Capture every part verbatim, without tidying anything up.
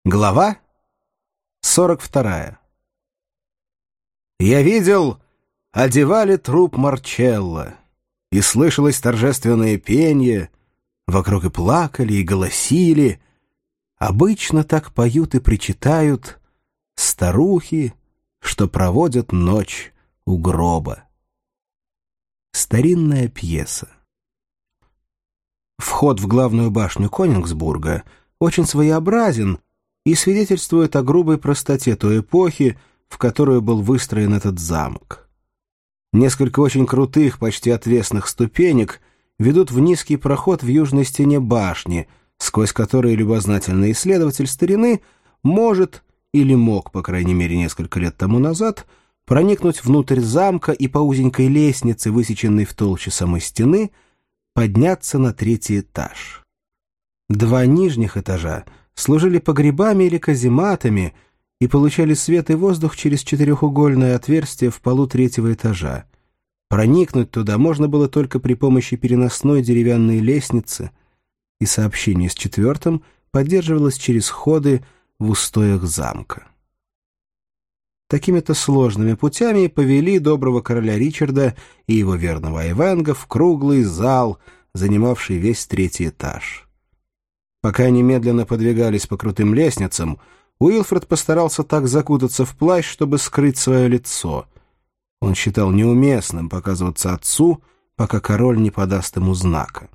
Глава сорок вторая. Я видел, одевали труп Марчелло, и слышалось торжественное пение, вокруг и плакали, и голосили. Обычно так поют и причитают старухи, что проводят ночь у гроба. Старинная пьеса. Вход в главную башню Конингсбурга очень своеобразен и свидетельствует о грубой простоте той эпохи, в которую был выстроен этот замок. Несколько очень крутых, почти отвесных ступенек ведут в низкий проход в южной стене башни, сквозь который любознательный исследователь старины может, или мог, по крайней мере, несколько лет тому назад, проникнуть внутрь замка и по узенькой лестнице, высеченной в толще самой стены, подняться на третий этаж. Два нижних этажа служили погребами или казематами и получали свет и воздух через четырехугольное отверстие в полу третьего этажа. Проникнуть туда можно было только при помощи переносной деревянной лестницы, и сообщение с четвертым поддерживалось через ходы в устоях замка. Такими-то сложными путями повели доброго короля Ричарда и его верного Айвенго в круглый зал, занимавший весь третий этаж. Пока они медленно подвигались по крутым лестницам, Уилфред постарался так закутаться в плащ, чтобы скрыть свое лицо. Он считал неуместным показываться отцу, пока король не подаст ему знака.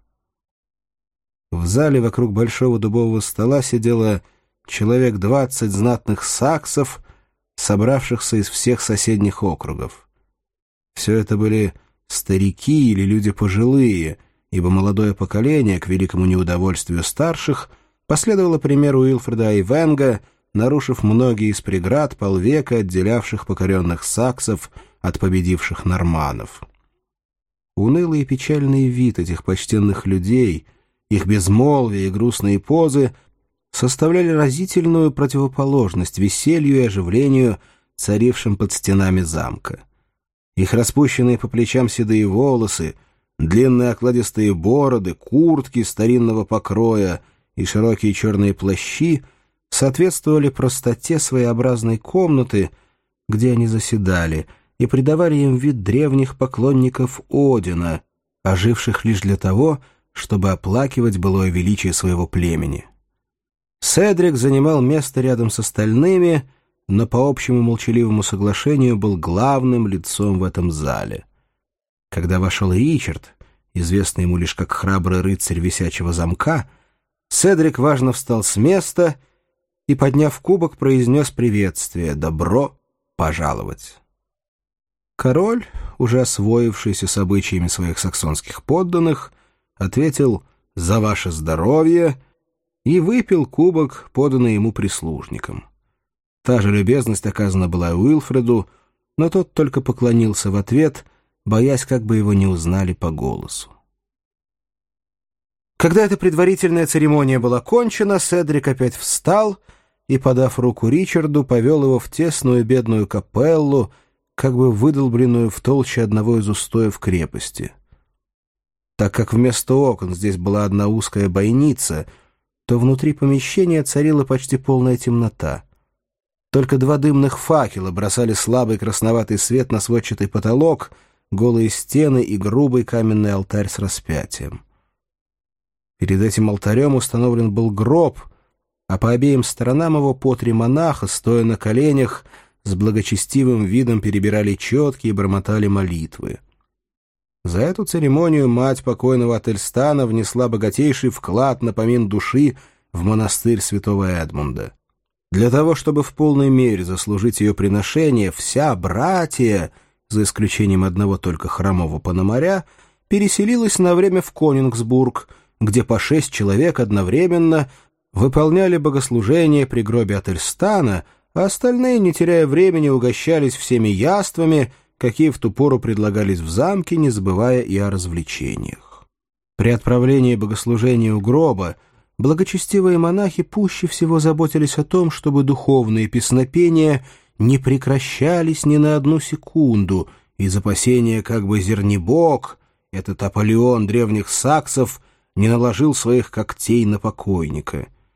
В зале вокруг большого дубового стола сидело человек двадцать знатных саксов, собравшихся из всех соседних округов. Все это были старики или люди пожилые, ибо молодое поколение, к великому неудовольствию старших, последовало примеру Уилфреда Айвенго, нарушив многие из преград полвека, отделявших покоренных саксов от победивших норманнов. Унылый и печальный вид этих почтенных людей, их безмолвие и грустные позы составляли разительную противоположность веселью и оживлению, царившим под стенами замка. Их распущенные по плечам седые волосы, длинные окладистые бороды, куртки старинного покроя и широкие черные плащи соответствовали простоте своеобразной комнаты, где они заседали, и придавали им вид древних поклонников Одина, оживших лишь для того, чтобы оплакивать былое величие своего племени. Седрик занимал место рядом с остальными, но по общему молчаливому соглашению был главным лицом в этом зале. Когда вошел Ричард, известный ему лишь как храбрый рыцарь висячего замка, Седрик важно встал с места и, подняв кубок, произнес приветствие «Добро пожаловать». Король, уже освоившийся с обычаями своих саксонских подданных, ответил «За ваше здоровье» и выпил кубок, поданный ему прислужником. Та же любезность оказана была Уилфреду, но тот только поклонился в ответ, боясь, как бы его не узнали по голосу. Когда эта предварительная церемония была кончена, Седрик опять встал и, подав руку Ричарду, повел его в тесную бедную капеллу, как бы выдолбленную в толще одного из устоев крепости. Так как вместо окон здесь была одна узкая бойница, то внутри помещения царила почти полная темнота. Только два дымных факела бросали слабый красноватый свет на сводчатый потолок, голые стены и грубый каменный алтарь с распятием. Перед этим алтарем установлен был гроб, а по обеим сторонам его по три монаха, стоя на коленях, с благочестивым видом перебирали четки и бормотали молитвы. За эту церемонию мать покойного Ательстана внесла богатейший вклад на помин души в монастырь святого Эдмунда. Для того, чтобы в полной мере заслужить ее приношение, вся братья, за исключением одного только хромого пономаря, переселилась на время в Конингсбург, где по шесть человек одновременно выполняли богослужение при гробе Ательстана, а остальные, не теряя времени, угощались всеми яствами, какие в ту пору предлагались в замке, не забывая и о развлечениях. При отправлении богослужения у гроба благочестивые монахи пуще всего заботились о том, чтобы духовные песнопения не прекращались ни на одну секунду, из опасения, как бы Зернебог, этот Аполеон древних саксов, не наложил своих когтей на покойника.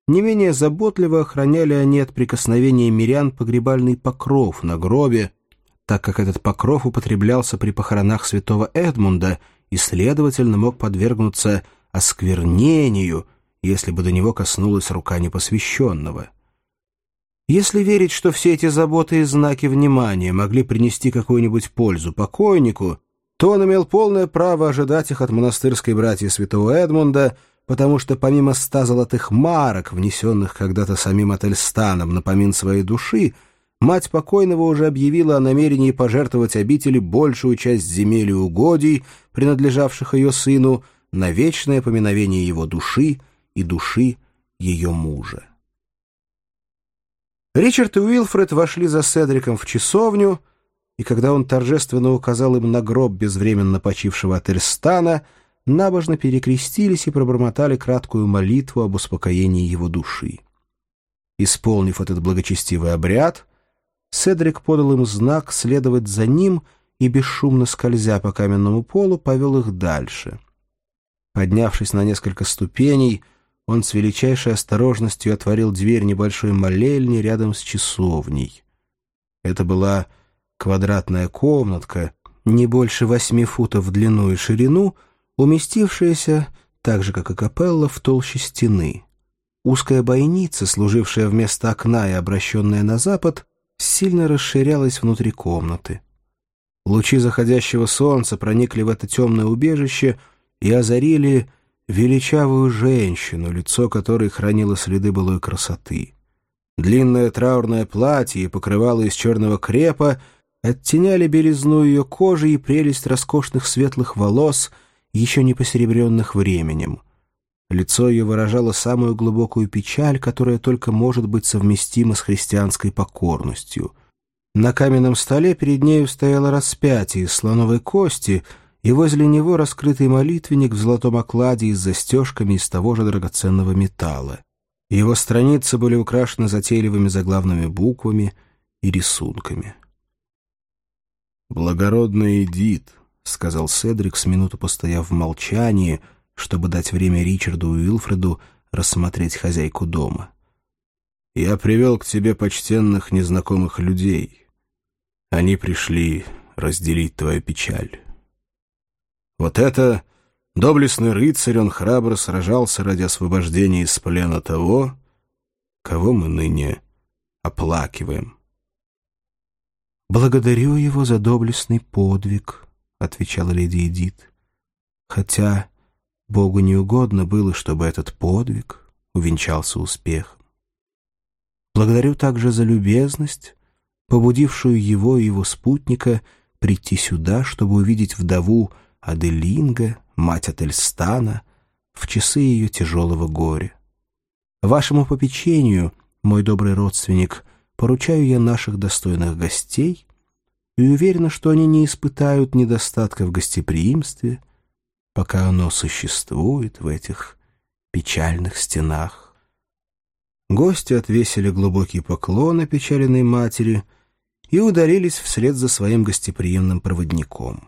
не менее заботливо охраняли они от прикосновения мирян погребальный покров на гробе, так как этот покров употреблялся при похоронах святого Эдмунда и, следовательно, мог подвергнуться осквернению, если бы до него коснулась рука непосвященного. Если верить, что все эти заботы и знаки внимания могли принести какую-нибудь пользу покойнику, то он имел полное право ожидать их от монастырской братьи святого Эдмунда, потому что помимо ста золотых марок, внесенных когда-то самим Ательстаном на помин своей души, мать покойного уже объявила о намерении пожертвовать обители большую часть земель и угодий, принадлежавших ее сыну, на вечное поминовение его души и души ее мужа. Ричард и Уилфред вошли за Седриком в часовню, и когда он торжественно указал им на гроб безвременно почившего Ательстана, набожно перекрестились и пробормотали краткую молитву об успокоении его души. Исполнив этот благочестивый обряд, Седрик подал им знак следовать за ним и, бесшумно скользя по каменному полу, повел их дальше. Поднявшись на несколько ступеней, он с величайшей осторожностью отворил дверь небольшой молельни рядом с часовней. Это была квадратная комнатка, не больше восьми футов в длину и ширину, уместившаяся, так же как и капелла, в толще стены. Узкая бойница, служившая вместо окна и обращенная на запад, сильно расширялась внутри комнаты. Лучи заходящего солнца проникли в это темное убежище и озарили величавую женщину, лицо которой хранило следы былой красоты. Длинное траурное платье и покрывало из черного крепа оттеняли белизну ее кожи и прелесть роскошных светлых волос, еще не посеребренных временем. Лицо ее выражало самую глубокую печаль, которая только может быть совместима с христианской покорностью. На каменном столе перед нею стояло распятие из слоновой кости, и возле него раскрытый молитвенник в золотом окладе и с застежками из того же драгоценного металла. Его страницы были украшены затейливыми заглавными буквами и рисунками. «Благородный Эдит», — сказал Седрик, с минуту постояв в молчании, чтобы дать время Ричарду и Уилфреду рассмотреть хозяйку дома. «Я привел к тебе почтенных незнакомых людей. Они пришли разделить твою печаль. Вот это доблестный рыцарь, он храбро сражался ради освобождения из плена того, кого мы ныне оплакиваем». «Благодарю его за доблестный подвиг», — отвечала леди Эдит, «хотя Богу не угодно было, чтобы этот подвиг увенчался успехом. Благодарю также за любезность, побудившую его и его спутника прийти сюда, чтобы увидеть вдову Аделинга, мать Ательстана, в часы ее тяжелого горя. Вашему попечению, мой добрый родственник, поручаю я наших достойных гостей и уверена, что они не испытают недостатка в гостеприимстве, пока оно существует в этих печальных стенах». Гости отвесили глубокий поклон опечаленной матери и удалились вслед за своим гостеприимным проводником.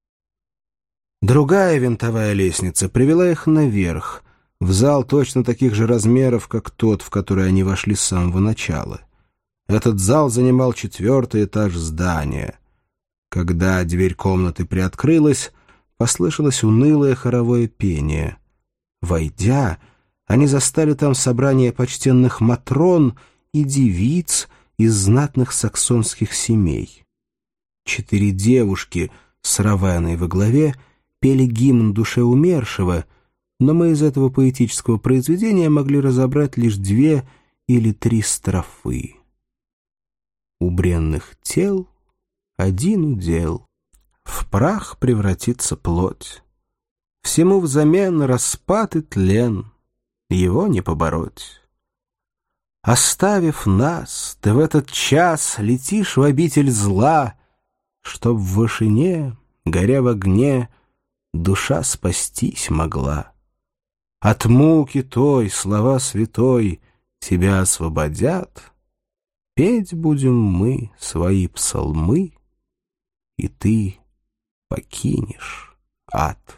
Другая винтовая лестница привела их наверх, в зал точно таких же размеров, как тот, в который они вошли с самого начала. Этот зал занимал четвертый этаж здания. Когда дверь комнаты приоткрылась, послышалось унылое хоровое пение. Войдя, они застали там собрание почтенных матрон и девиц из знатных саксонских семей. Четыре девушки с Равеной во главе пели гимн душе умершего, но мы из этого поэтического произведения могли разобрать лишь две или три строфы. У бренных тел один удел, в прах превратится плоть. Всему взамен распад и тлен, его не побороть. Оставив нас, ты в этот час летишь в обитель зла, чтоб в вышине, горя в огне, душа спастись могла. От муки той слова святой тебя освободят, петь будем мы свои псалмы, и ты покинешь ад.